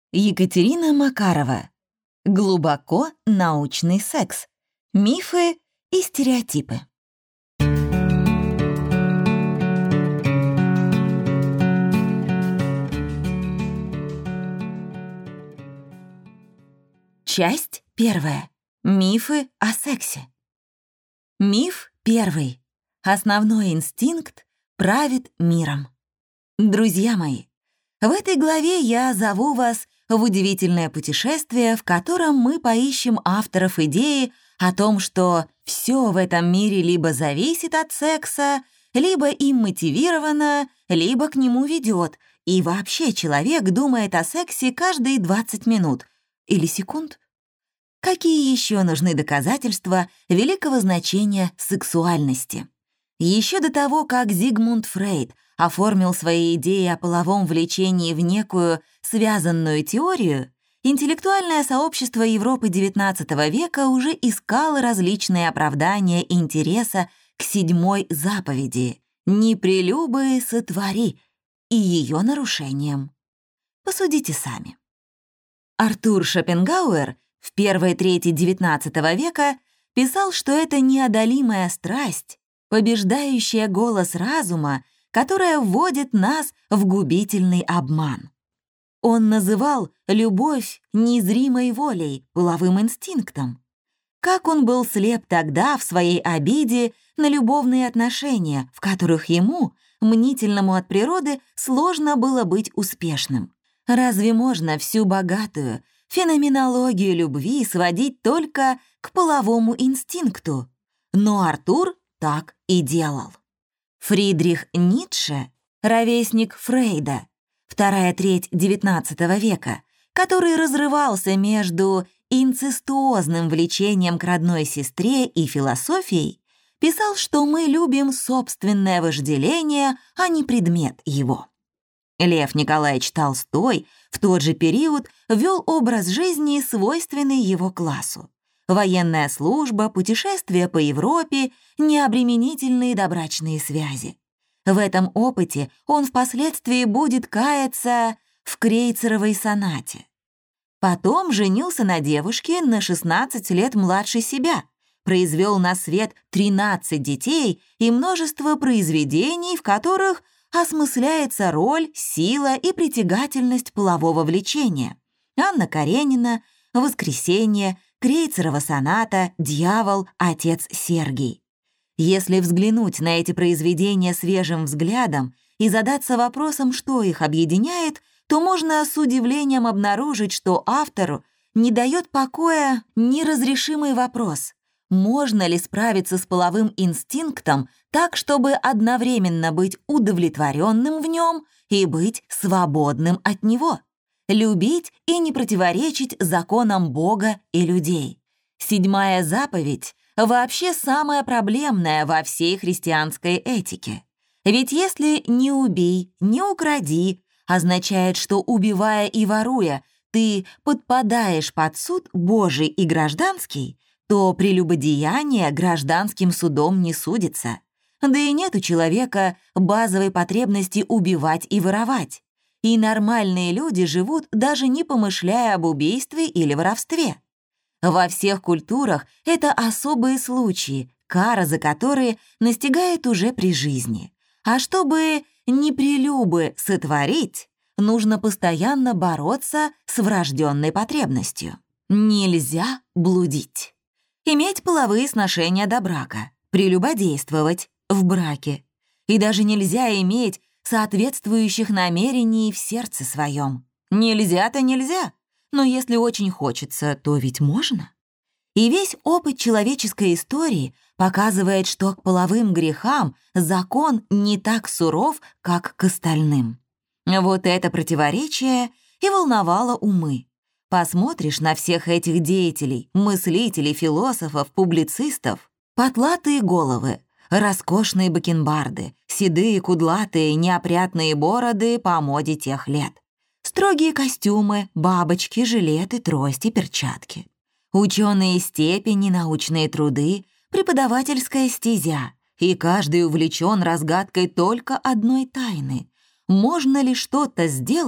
Екатерина Макарова. Глубоко научный секс. Мифы и стереотипы. Часть 1. Мифы о сексе. Миф 1. Основной инстинкт правит миром. Друзья мои, в этой главе я зову вас в удивительное путешествие, в котором мы поищем авторов идеи о том, что все в этом мире либо зависит от секса, либо им мотивировано, либо к нему ведет, и вообще человек думает о сексе каждые 20 минут или секунд. Какие еще нужны доказательства великого значения сексуальности? Еще до того, как Зигмунд Фрейд оформил свои идеи о половом влечении в некую связанную теорию, интеллектуальное сообщество Европы XIX века уже искало различные оправдания интереса к 7-й заповеди «Не прелюбы сотвори» и ее нарушением. Посудите сами. Артур Шопенгауэр в первой трети XIX века писал, что это неодолимая страсть, побеждающая голос разума, которая вводит нас в губительный обман. Он называл любовь незримой волей, половым инстинктом. Как он был слеп тогда в своей обиде на любовные отношения, в которых ему, мнительному от природы, сложно было быть успешным. Разве можно всю богатую феноменологию любви сводить только к половому инстинкту? Но Артур так и делал. Фридрих Ницше, ровесник Фрейда, вторая треть XIX века, который разрывался между инцестуозным влечением к родной сестре и философией, писал, что мы любим собственное вожделение, а не предмет его. Лев Николаевич Толстой в тот же период вел образ жизни, свойственный его классу. Военная служба, путешествия по Европе, необременительные добрачные связи. В этом опыте он впоследствии будет каяться в Крейцеровой сонате. Потом женился на девушке на 16 лет младше себя, произвел на свет 13 детей и множество произведений, в которых осмысляется роль, сила и притягательность полового влечения. Анна Каренина, «Воскресенье», Крейцерова соната, «Дьявол», «Отец Сергий». Если взглянуть на эти произведения свежим взглядом и задаться вопросом, что их объединяет, то можно с удивлением обнаружить, что автору не дает покоя неразрешимый вопрос: можно ли справиться с половым инстинктом так, чтобы одновременно быть удовлетворенным в нем и быть свободным от него? Любить и не противоречить законам Бога и людей. 7-я заповедь вообще самая проблемная во всей христианской этике. Ведь если «не убей, не укради» означает, что, убивая и воруя, ты подпадаешь под суд Божий и гражданский, то прелюбодеяние гражданским судом не судится. Да и нет у человека базовой потребности убивать и воровать. И нормальные люди живут, даже не помышляя об убийстве или воровстве. Во всех культурах это особые случаи, кара за которые настигает уже при жизни. А чтобы непрелюбы сотворить, нужно постоянно бороться с врожденной потребностью. Нельзя блудить. Иметь половые сношения до брака, прелюбодействовать в браке. И даже нельзя иметь соответствующих намерений в сердце своем. Нельзя-то нельзя, но если очень хочется, то ведь можно. И весь опыт человеческой истории показывает, что к половым грехам закон не так суров, как к остальным. Вот это противоречие и волновало умы. Посмотришь на всех этих деятелей, мыслителей, философов, публицистов, потлатые головы, роскошные бакенбарды, седые, кудлатые, неопрятные бороды по моде тех лет. Строгие костюмы, бабочки, жилеты, трости, перчатки. Ученые степени, научные труды, преподавательская стезя. И каждый увлечен разгадкой только одной тайны. Можно ли что-то сделать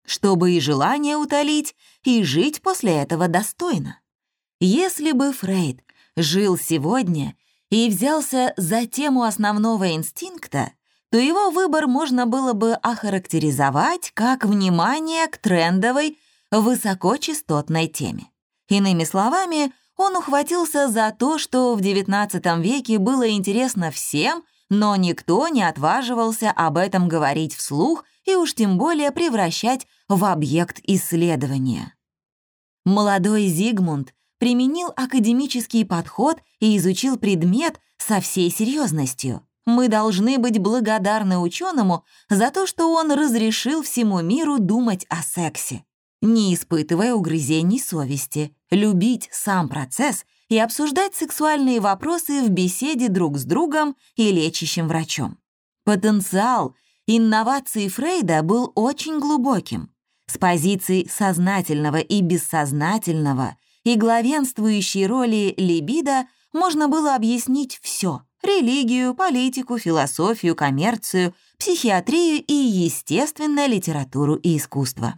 чтобы и желание утолить, и жить после этого достойно. Если бы Фрейд жил сегодня и взялся за тему основного инстинкта, то его выбор можно было бы охарактеризовать как внимание к трендовой, высокочастотной теме. Иными словами, он ухватился за то, что в XIX веке было интересно всем, но никто не отваживался об этом говорить вслух и уж тем более превращать в объект исследования. Молодой Зигмунд применил академический подход и изучил предмет со всей серьезностью. Мы должны быть благодарны ученому за то, что он разрешил всему миру думать о сексе, не испытывая угрызений совести, любить сам процесс и обсуждать сексуальные вопросы в беседе друг с другом и лечащим врачом. Потенциал инноваций Фрейда был очень глубоким. С позиций сознательного и бессознательного и главенствующей роли либидо можно было объяснить все — религию, политику, философию, коммерцию, психиатрию и, естественно, литературу и искусство.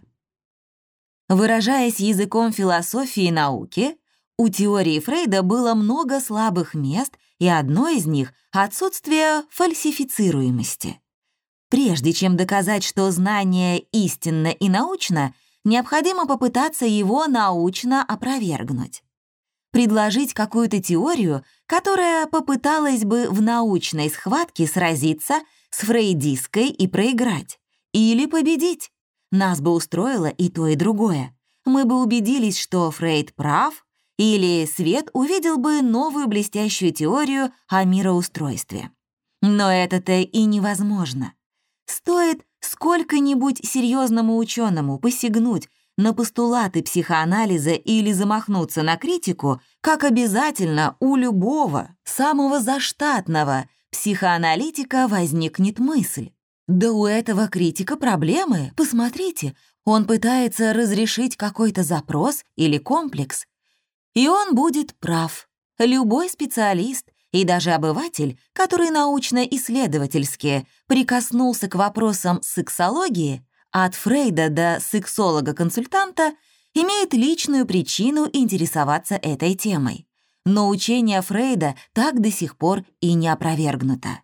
Выражаясь языком философии и науки, у теории Фрейда было много слабых мест, и одно из них — отсутствие фальсифицируемости. Прежде чем доказать, что знание истинно и научно, необходимо попытаться его научно опровергнуть. Предложить какую-то теорию, которая попыталась бы в научной схватке сразиться с фрейдистской и проиграть. Или победить. Нас бы устроило и то, и другое. Мы бы убедились, что Фрейд прав, или свет увидел бы новую блестящую теорию о мироустройстве. Но это-то и невозможно. Стоит сколько-нибудь серьезному ученому посягнуть на постулаты психоанализа или замахнуться на критику, как обязательно у любого, самого заштатного психоаналитика возникнет мысль. Да у этого критика проблемы, посмотрите, он пытается разрешить какой-то запрос или комплекс. И он будет прав. Любой специалист и даже обыватель, который научно-исследовательски прикоснулся к вопросам сексологии, от Фрейда до сексолога-консультанта, имеет личную причину интересоваться этой темой. Но учение Фрейда так до сих пор и не опровергнуто.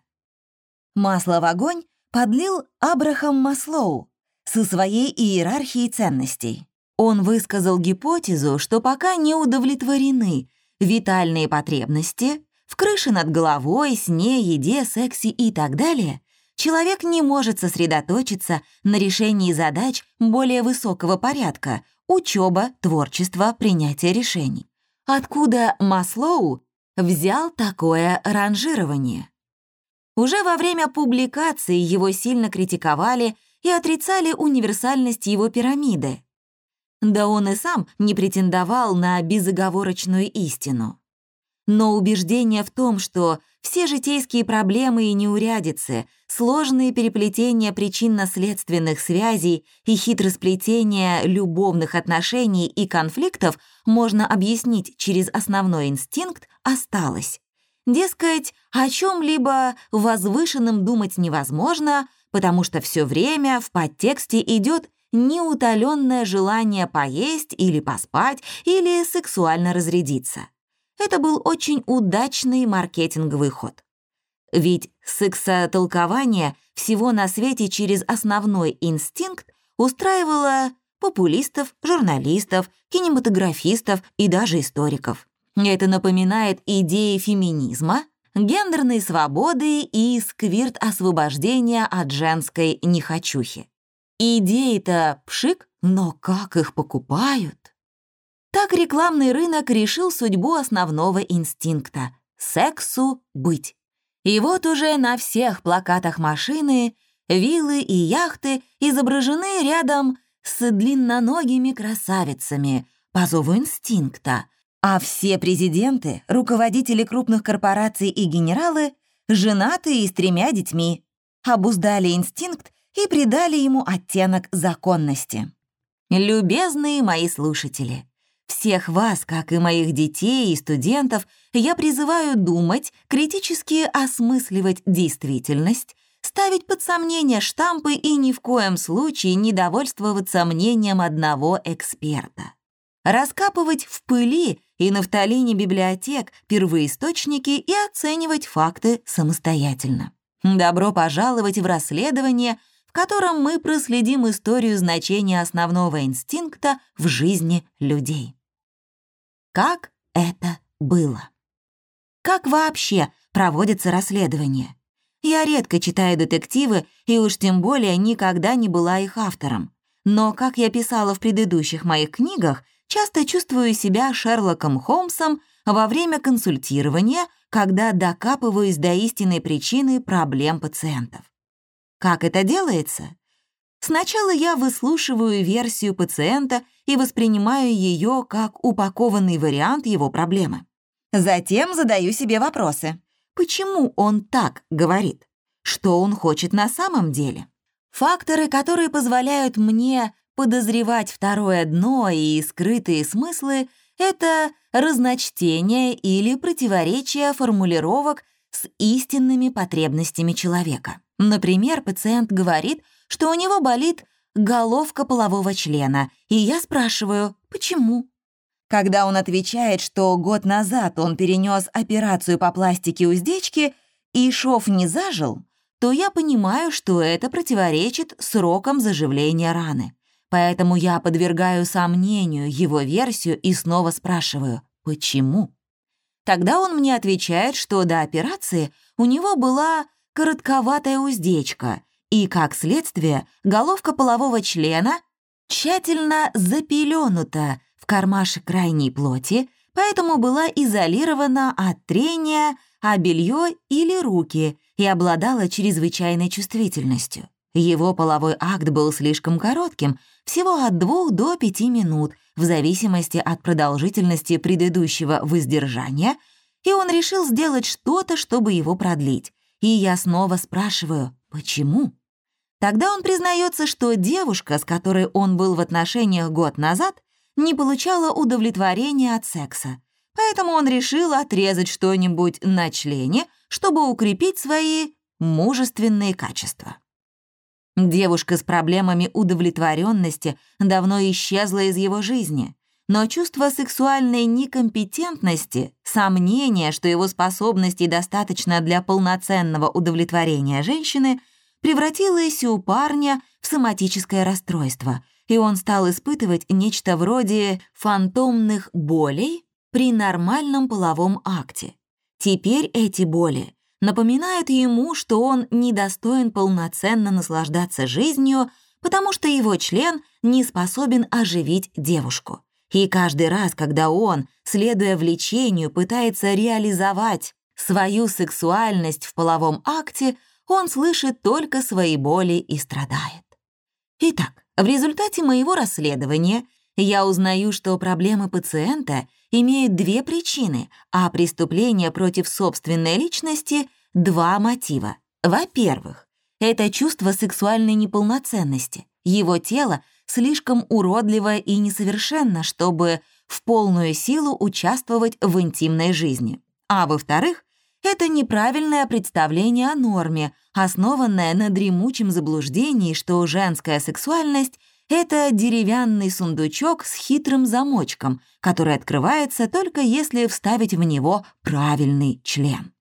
Масло в огонь подлил Абрахам Маслоу со своей иерархией ценностей. Он высказал гипотезу, что пока не удовлетворены витальные потребности в крыше над головой, сне, еде, сексе и так далее, человек не может сосредоточиться на решении задач более высокого порядка — учеба, творчество, принятие решений. Откуда Маслоу взял такое ранжирование? Уже во время публикации его сильно критиковали и отрицали универсальность его пирамиды. Да он и сам не претендовал на безоговорочную истину. Но убеждение в том, что все житейские проблемы и неурядицы, сложные переплетения причинно-следственных связей и хитросплетения любовных отношений и конфликтов можно объяснить через основной инстинкт, осталось. Дескать, о чем-либо возвышенном думать невозможно, потому что все время в подтексте идет неутоленное желание поесть или поспать, или сексуально разрядиться. Это был очень удачный маркетинговый ход. Ведь сексотолкование всего на свете через основной инстинкт устраивало популистов, журналистов, кинематографистов и даже историков. Это напоминает идеи феминизма, гендерной свободы и сквирт-освобождения от женской нехочухи. Идеи-то пшик, но как их покупают? Так рекламный рынок решил судьбу основного инстинкта — сексу быть. И вот уже на всех плакатах машины, виллы и яхты изображены рядом с длинноногими красавицами по зову инстинкта, а все президенты, руководители крупных корпораций и генералы женаты и с 3 детьми, обуздали инстинкт и придали ему оттенок законности. Любезные мои слушатели, всех вас, как и моих детей и студентов, я призываю думать, критически осмысливать действительность, ставить под сомнение штампы и ни в коем случае не довольствоваться мнением одного эксперта. Раскапывать в пыли и нафталине библиотек первоисточники и оценивать факты самостоятельно. Добро пожаловать в расследование, в котором мы проследим историю значения основного инстинкта в жизни людей. Как это было? Как вообще проводится расследование? Я редко читаю детективы и уж тем более никогда не была их автором. Но, как я писала в предыдущих моих книгах, часто чувствую себя Шерлоком Холмсом во время консультирования, когда докапываюсь до истинной причины проблем пациентов. Как это делается? Сначала я выслушиваю версию пациента и воспринимаю ее как упакованный вариант его проблемы. Затем задаю себе вопросы. Почему он так говорит? Что он хочет на самом деле? Факторы, которые позволяют мне подозревать второе дно и скрытые смыслы, это разночтение или противоречие формулировок с истинными потребностями человека. Например, пациент говорит, что у него болит головка полового члена, и я спрашиваю, почему? Когда он отвечает, что год назад он перенес операцию по пластике уздечки и шов не зажил, то я понимаю, что это противоречит срокам заживления раны. Поэтому я подвергаю сомнению его версию и снова спрашиваю, почему? Тогда он мне отвечает, что до операции у него была коротковатая уздечка, и, как следствие, головка полового члена тщательно запеленута в кармашек крайней плоти, поэтому была изолирована от трения, а белье или руки и обладала чрезвычайной чувствительностью. Его половой акт был слишком коротким, всего от 2 до 5 минут, в зависимости от продолжительности предыдущего воздержания, и он решил сделать что-то, чтобы его продлить. И я снова спрашиваю, почему? Тогда он признается, что девушка, с которой он был в отношениях год назад, не получала удовлетворения от секса, поэтому он решил отрезать что-нибудь на члене, чтобы укрепить свои мужественные качества. Девушка с проблемами удовлетворенности давно исчезла из его жизни, но чувство сексуальной некомпетентности, сомнение, что его способностей достаточно для полноценного удовлетворения женщины, превратилось у парня в соматическое расстройство, и он стал испытывать нечто вроде фантомных болей при нормальном половом акте. Теперь эти боли напоминают ему, что он недостоин полноценно наслаждаться жизнью, потому что его член не способен оживить девушку. И каждый раз, когда он, следуя влечению, пытается реализовать свою сексуальность в половом акте, он слышит только свои боли и страдает. Итак, в результате моего расследования я узнаю, что проблемы пациента имеют 2 причины, а преступления против собственной личности — 2 мотива. Во-первых, это чувство сексуальной неполноценности. Его тело слишком уродливо и несовершенно, чтобы в полную силу участвовать в интимной жизни. А во-вторых, это неправильное представление о норме, основанное на дремучем заблуждении, что женская сексуальность — это деревянный сундучок с хитрым замочком, который открывается только если вставить в него правильный член.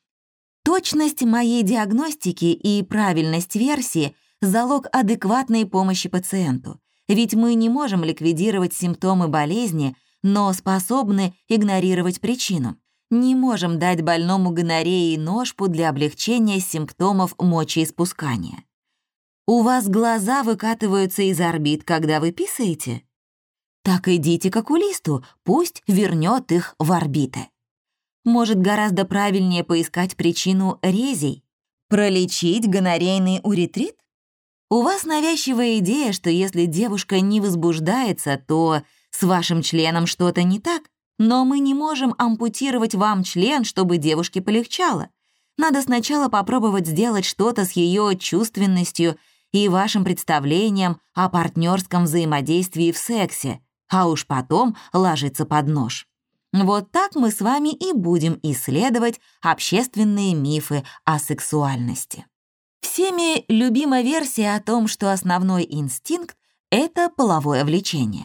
Точность моей диагностики и правильность версии — залог адекватной помощи пациенту, ведь мы не можем ликвидировать симптомы болезни, но способны игнорировать причину. Не можем дать больному гонореи ножпу для облегчения симптомов мочеиспускания. У вас глаза выкатываются из орбит, когда вы писаете? Так идите к окулисту, пусть вернет их в орбиты. Может, гораздо правильнее поискать причину резей? Пролечить гонорейный уретрит? У вас навязчивая идея, что если девушка не возбуждается, то с вашим членом что-то не так. Но мы не можем ампутировать вам член, чтобы девушке полегчало. Надо сначала попробовать сделать что-то с ее чувственностью и вашим представлением о партнерском взаимодействии в сексе, а уж потом ложиться под нож. Вот так мы с вами и будем исследовать общественные мифы о сексуальности. Всеми любима версия о том, что основной инстинкт — это половое влечение.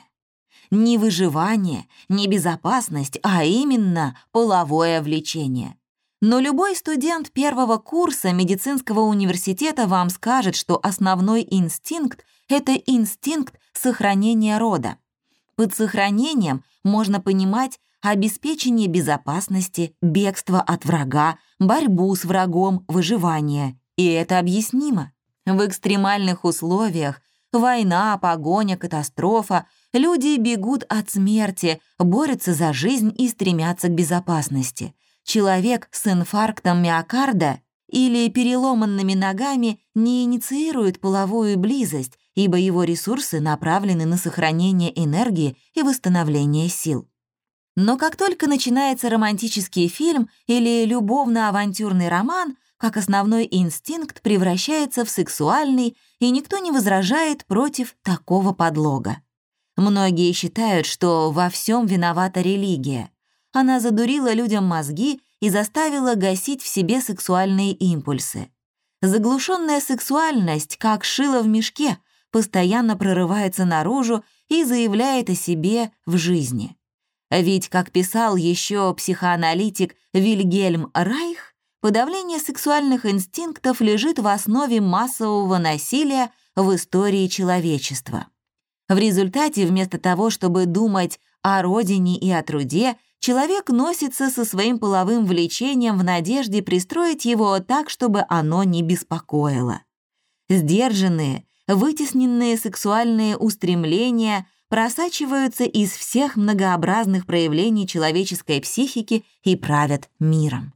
Не выживание, не безопасность, а именно половое влечение. Но любой студент первого курса медицинского университета вам скажет, что основной инстинкт — это инстинкт сохранения рода. Под сохранением можно понимать обеспечение безопасности, бегство от врага, борьбу с врагом, выживание. И это объяснимо. В экстремальных условиях — война, погоня, катастрофа — люди бегут от смерти, борются за жизнь и стремятся к безопасности. Человек с инфарктом миокарда или переломанными ногами не инициирует половую близость, ибо его ресурсы направлены на сохранение энергии и восстановление сил. Но как только начинается романтический фильм или любовно-авантюрный роман, как основной инстинкт превращается в сексуальный, и никто не возражает против такого подлога. Многие считают, что во всем виновата религия. Она задурила людям мозги и заставила гасить в себе сексуальные импульсы. Заглушенная сексуальность, как шило в мешке, постоянно прорывается наружу и заявляет о себе в жизни. Ведь, как писал еще психоаналитик Вильгельм Райх, подавление сексуальных инстинктов лежит в основе массового насилия в истории человечества. В результате, вместо того, чтобы думать о родине и о труде, человек носится со своим половым влечением в надежде пристроить его так, чтобы оно не беспокоило. Сдержанные, вытесненные сексуальные устремления просачиваются из всех многообразных проявлений человеческой психики и правят миром.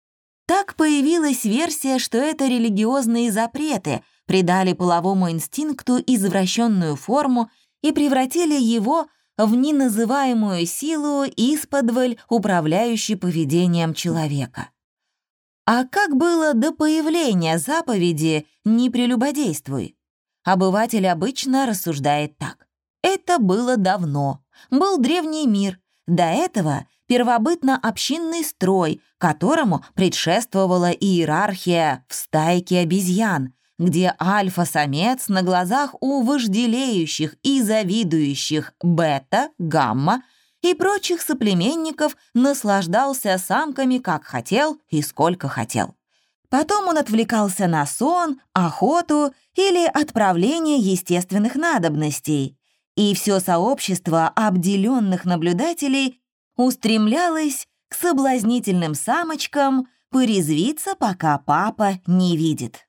Так появилась версия, что это религиозные запреты придали половому инстинкту извращенную форму и превратили его в неназываемую силу исподволь, управляющую поведением человека. А как было до появления заповеди «не прелюбодействуй»? Обыватель обычно рассуждает так. Это было давно. Был древний мир. До этого первобытно-общинный строй, которому предшествовала иерархия в стайке обезьян, где альфа-самец на глазах у вожделеющих и завидующих бета, гамма и прочих соплеменников наслаждался самками как хотел и сколько хотел. Потом он отвлекался на сон, охоту или отправление естественных надобностей, и все сообщество обделенных наблюдателей устремлялось к соблазнительным самочкам порезвиться, пока папа не видит.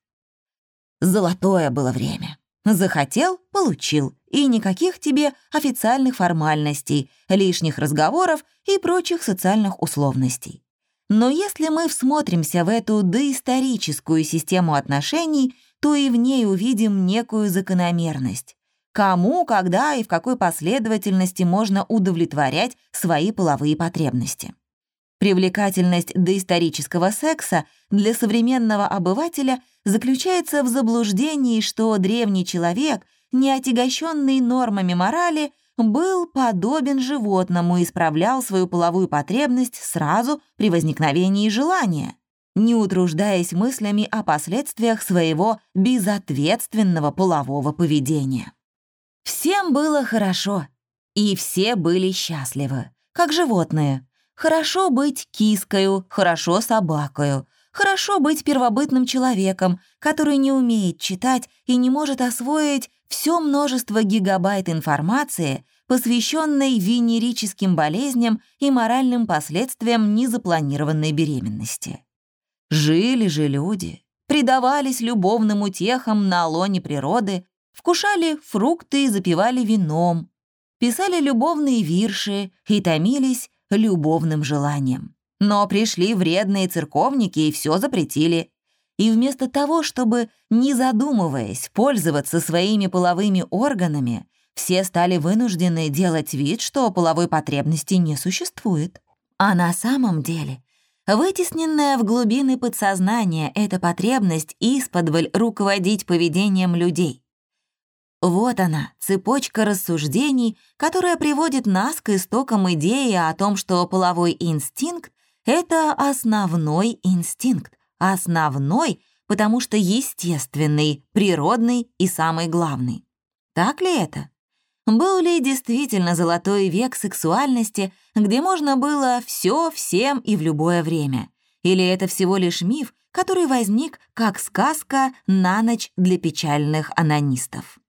Золотое было время. Захотел — получил, и никаких тебе официальных формальностей, лишних разговоров и прочих социальных условностей. Но если мы всмотримся в эту доисторическую систему отношений, то и в ней увидим некую закономерность. Кому, когда и в какой последовательности можно удовлетворять свои половые потребности. Привлекательность доисторического секса для современного обывателя заключается в заблуждении, что древний человек, не отягощенный нормами морали, был подобен животному и исправлял свою половую потребность сразу при возникновении желания, не утруждаясь мыслями о последствиях своего безответственного полового поведения. Всем было хорошо, и все были счастливы, как животные. Хорошо быть кискою, хорошо собакою, хорошо быть первобытным человеком, который не умеет читать и не может освоить все множество гигабайт информации, посвященной венерическим болезням и моральным последствиям незапланированной беременности. Жили же люди, предавались любовным утехам на лоне природы, вкушали фрукты и запивали вином, писали любовные вирши и томились любовным желанием. Но пришли вредные церковники и все запретили. И вместо того, чтобы, не задумываясь, пользоваться своими половыми органами, все стали вынуждены делать вид, что половой потребности не существует. А на самом деле, вытесненная в глубины подсознания эта потребность исподволь руководить поведением людей. Вот она, цепочка рассуждений, которая приводит нас к истокам идеи о том, что половой инстинкт — это основной инстинкт. Основной, потому что естественный, природный и самый главный. Так ли это? Был ли действительно золотой век сексуальности, где можно было все всем и в любое время? Или это всего лишь миф, который возник как сказка на ночь для печальных онанистов?